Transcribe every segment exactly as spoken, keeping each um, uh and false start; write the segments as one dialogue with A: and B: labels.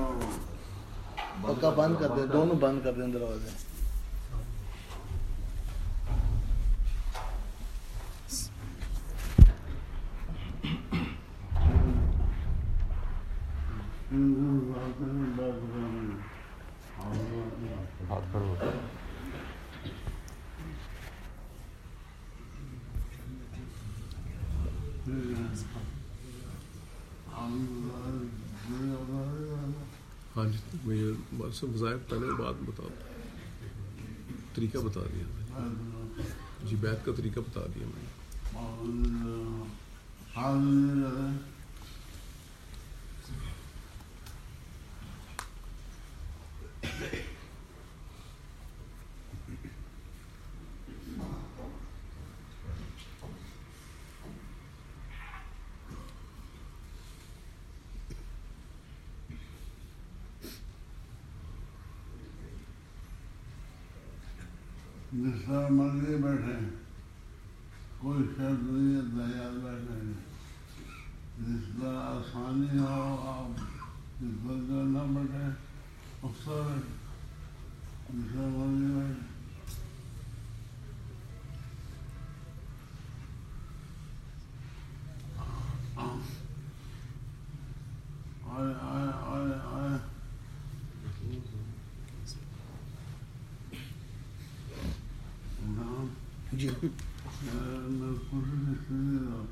A: पक्का बंद कर दे, दोनों बंद कर दें दरवाजे।
B: हाथ पर हो
C: हाँ जी, मुझे बस वज़ाइफ पहले बात बता तरीका बता दिया मैंने जी, बैत का तरीका बता दिया मैंने।
D: जिस तरह मर्जी बैठे, कोई शर्त नहीं है, तैयार बैठे। जिस तरह आसानी हो, आप जिस तरह न बैठे उस तरह जिस तरह मर्जी बैठे। आए आए आए आए
A: जी
D: मैं कोशिश नहीं रहा।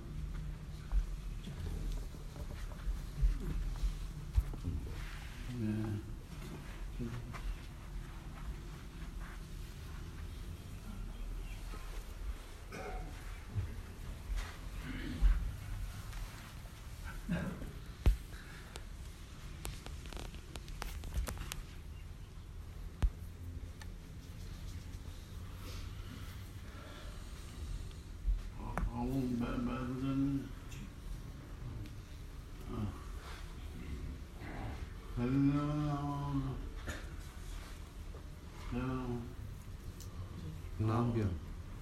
B: नाम क्या?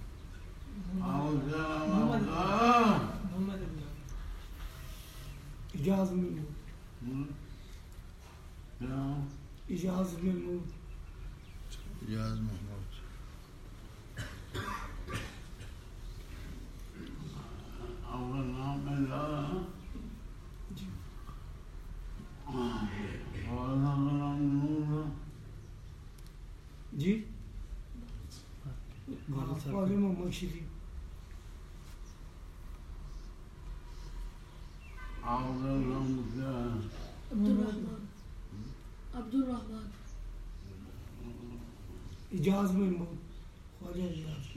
E: इजाज़ महमूद इजाज़ महमूद
A: इजाज़ महमूद
D: आपका नाम है ज़्यादा और आपका नाम नूर
E: जी वाले मोहम्मद शरीफ
D: आपका नाम क्या है?
F: अब्दुल अब्दुल रहमान
E: इजाज़ महमूद ख्वाजा इजाज़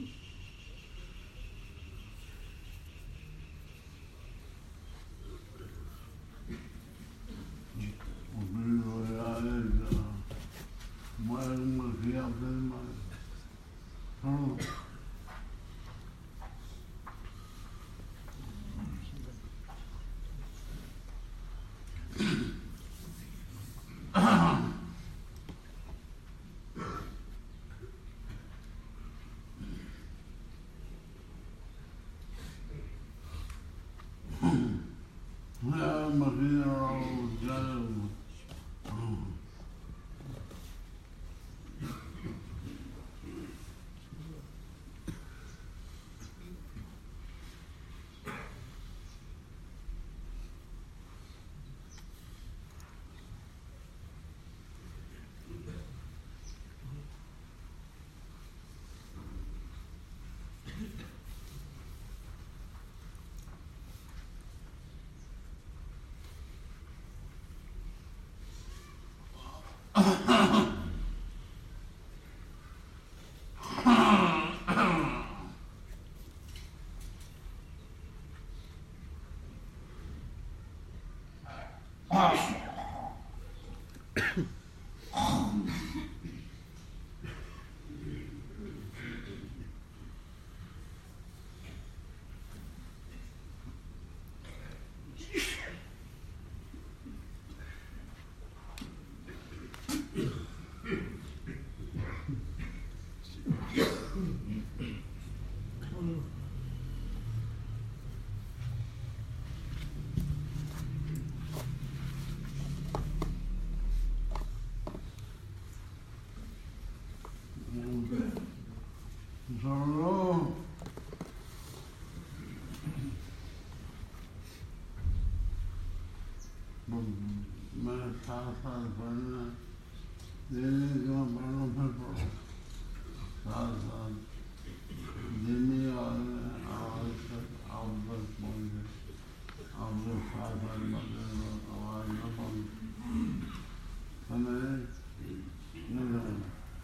D: साथ साथ पढ़ना, देने के पढ़ो फिर पढ़ो, साथ साथ धीमी आवाज में आवाज तक आप तक पहुँचे, आप लोग साथ साथ बदले आवाज न पहुँचे, हमें नहीं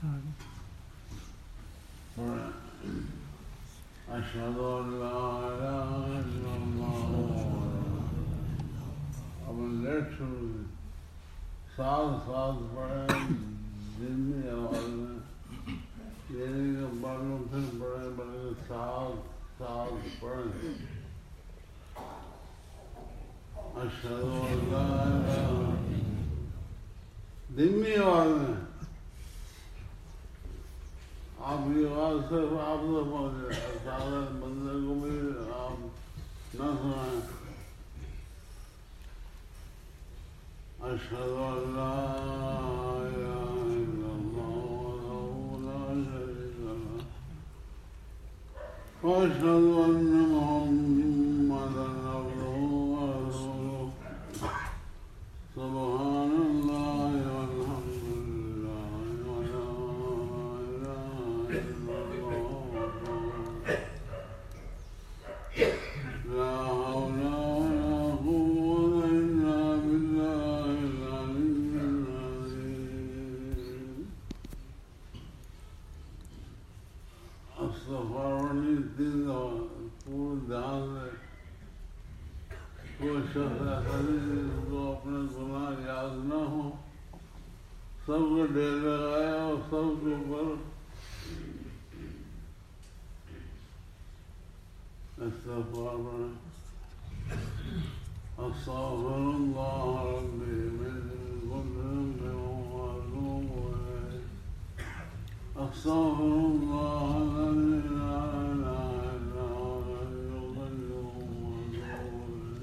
D: पढ़ा। अशहदु अल्ला इलाहा इल्लल्लाह। अब लेट शुरू साथ साथ पढ़े, धीमी आवाज में, देने के बाद फिर पढ़े, बड़े साथ साथ पढ़े। अशहदु अल्ला इलाहा, धीमी आवाज में। आपकी आवाज सिर्फ आप तक पहुँचे, सारे बंदे को भी आप न सुनाएं। अशहदु अल्ला इलाहा इल्लल्लाह वहदहु ला शरीका लह व अशहदु अन्ना मुहम्मदन अब्दुहु व रसूलुहु। सुब्हानल्लाह वल्हम्दुलिल्लाह व ला इलाहा इल्लल्लाह। ला हौला वला कुव्वता इल्ला बिल्लाहिल अलिय्यिल अज़ीम। अस्तग़फिरुल्लाह तीन दफा पूरे ध्यान से। कोई शख्स ऐसा नहीं जिसको अपने गुनाह याद न हो, सबको ढेर लगाया और सबके ऊपर इस्तग़फ़ार पढ़े। अस्तग़फिरुल्लाह रब्बी मिन कुल्लि ज़ंबिन व अतूबु इलैह। अस्तग़फिरुल्लाह अल्लज़ी ला इलाहा इल्ला हुवल हय्युल क़य्यूम व अतूबु इलैह।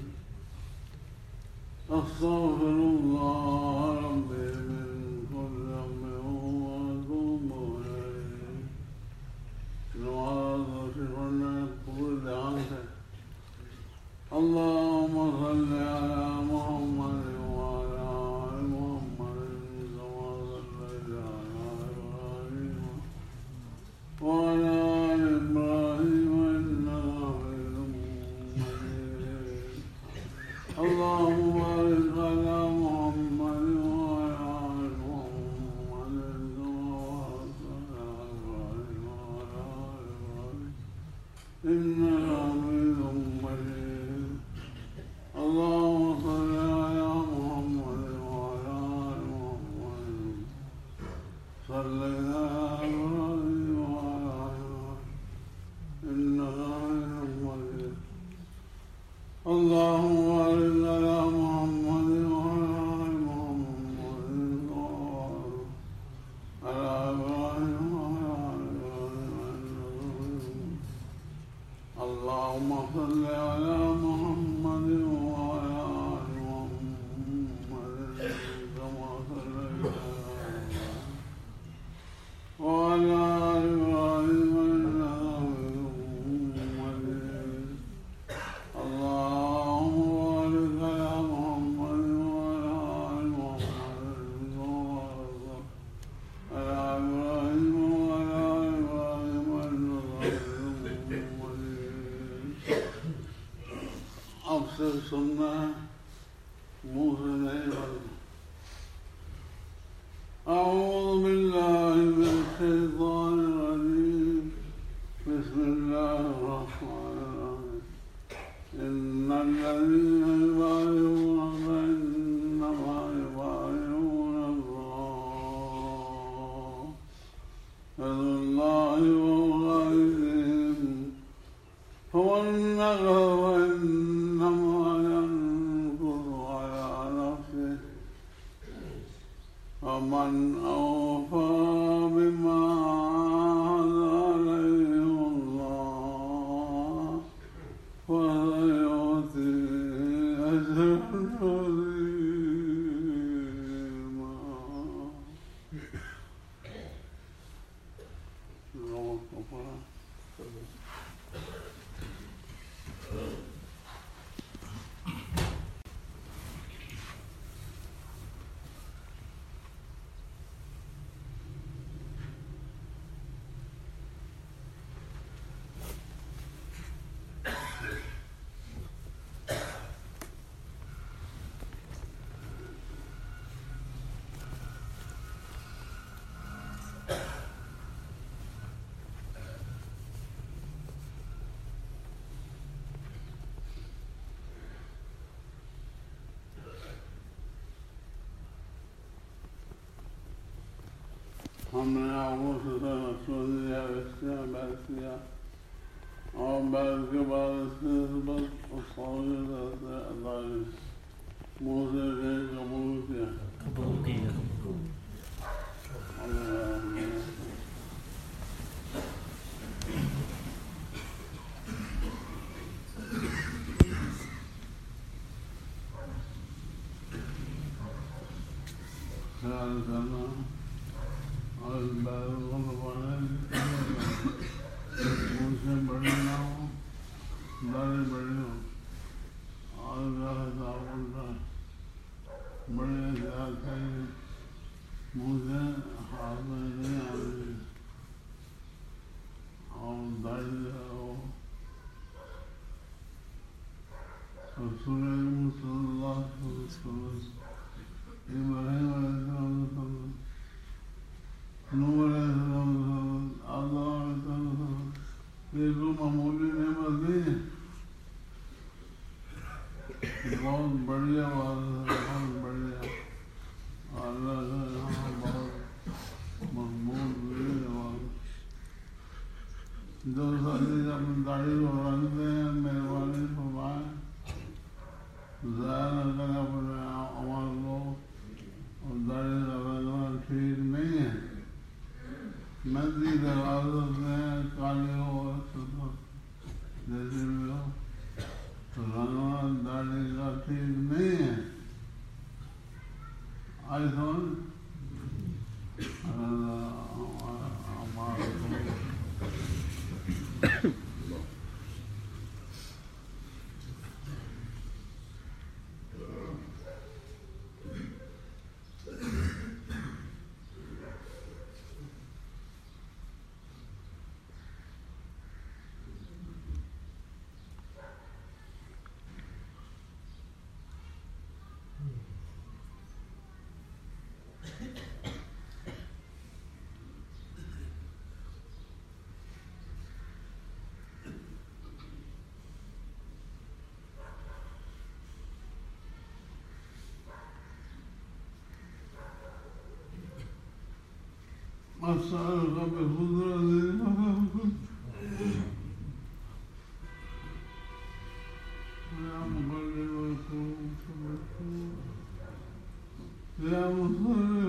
D: अस्तग़फिरुल्लाह रब्बी मिन कुल्लि ज़ंबिन व अतूबु इलैह। नमाज़ रोज़ी पढ़ने पूरे ध्यान से। अल्लाहुम्मा सल्लि अला मुहम्मद व अला आलि मुहम्मद कमा सल्लैता अला इब्राहीम व अला आलि इब्राहीम इन्नका हमीदुम मजीद। अल्लाहुम्मा बारिक अला मुहम्मद व अला आलि मुहम्मद कमा बारकता अला इब्राहीम व अला आलि इब्राहीम इन्नका हमीदुम मजीद। अल्लाहुम्मा सल्लि अला मुहम्मद व अला आलि मुहम्मद सल्लैता अला इब्राहीम व अला आलि इब्राहीम इन्नका हमीदुम मजीद। अल्लाहुम्मा बारिक अला मुहम्मद व अला आलि मुहम्मद कमा बारकता अला इब्राहीम व अला आलि इब्राहीम इन्नका हमीदुम मजीद। अल्लाहुम्मा सल्लि अला मुहम्मद व अला आलि मुहम्मद कमा सल्लैता अला इब्राहीम व अला आलि इब्राहीम इन्नका हमीदुम मजीद। अल्लाहुम्मा बारिक अला मुहम्मद व अला आलि मुहम्मद कमा बारकता अला इब्राहीम व अला आलि इब्राहीम इन्नका हमीदुम मजीद। अब से सुनना है, मुँह से नहीं बोलना। अऊज़ु बिल्लाहि मिनश शैतानिर रजीम। बिस्मिल्लाहिर रहमानिर रहीम। इन्नल लज़ीना युबाyi'ूनका इन्नमा युबाyi'ूना अल्लाह यदुल्लाहि फौqa अयदीहिम फमन नकज़ फइन्नमा यनकुज़ु अला नफ़्सिहि वमन औफ़ा बिमा अहद अलैहि अल्लाह फसयु'तीहि अजरन अज़ीमा। लोगों को पढ़ा हमने आगों से सो दिया, वैसिया बैठ किया और बैठ के बाद इसके बस सौगे रहते अल्लाह मुँह से गए कबूल किया
G: कबूल किया
D: ख्याल करना और बैलों को पढ़ने मुझसे बड़े ना हो, बड़े बड़े हो और उनका बड़े जाते हैं मुझे हाथ में नहीं आते और दाढ़ी हो रसूल सल्लल्लाहु अलैहि वसल्लम इब्राहिम अलैहिस्सलाम नूह अलैहिस्सलाम आदम अलैहिस्सलाम ये जो मामूली नेमत नहीं है बहुत बढ़िया बात है बहुत बढ़िया अल्लाह का यहाँ बहुत मकबूल हुई बात जो साथी अपनी दाढ़ी को रंगते हैं मेहरबानी फरमाए ज़ाहिर न करें अपने अमल को और दाढ़ी का रंगना ठीक नहीं है नदी दरवाज़ों से काले हो जैसे भी हो तो रंगना दाढ़ी का ठीक नहीं है आई समझ أسألك بقدرتك يا مقلب القلوب يا مصرف